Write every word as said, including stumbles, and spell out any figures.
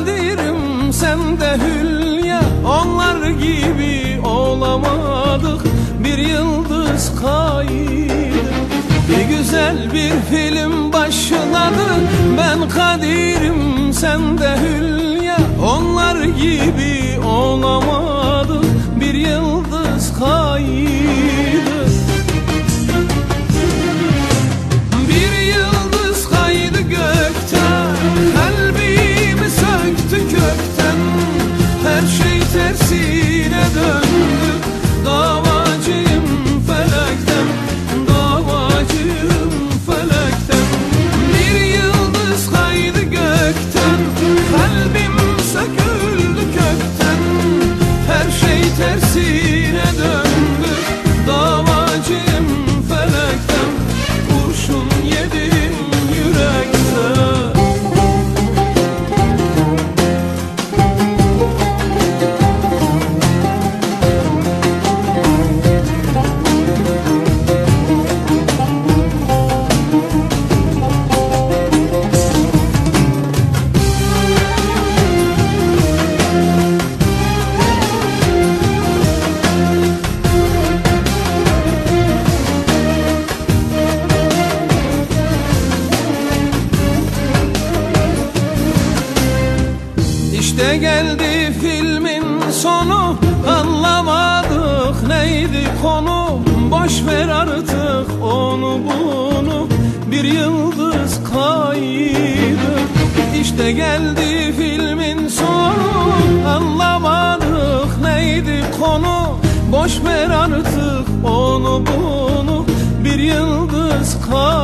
Kadir'im sen de Hülya, onlar gibi olamadık, bir yıldız kaydı. Bir güzel bir film başladı, ben Kadir'im sen de Hülya, onlar gibi olamadık, bir yıldız kaydı. Bir yıldız kaydı gökten, kalbimi söktü kökten, her şey tersine döndü, davacıyım felekten, davacıyım felekten. Bir yıldız kaydı gökten, kalbim söküldü kökten, her şey tersine döndü, davacıyım felekten, kurşun yedim yürekten. İşte geldi filmin sonu, anlamadık neydi konu, boş ver artık onu bunu, bir yıldız kaydı. İşte geldi filmin sonu, anlamadık neydi konu, boş ver artık onu bunu, bir yıldız kaydı.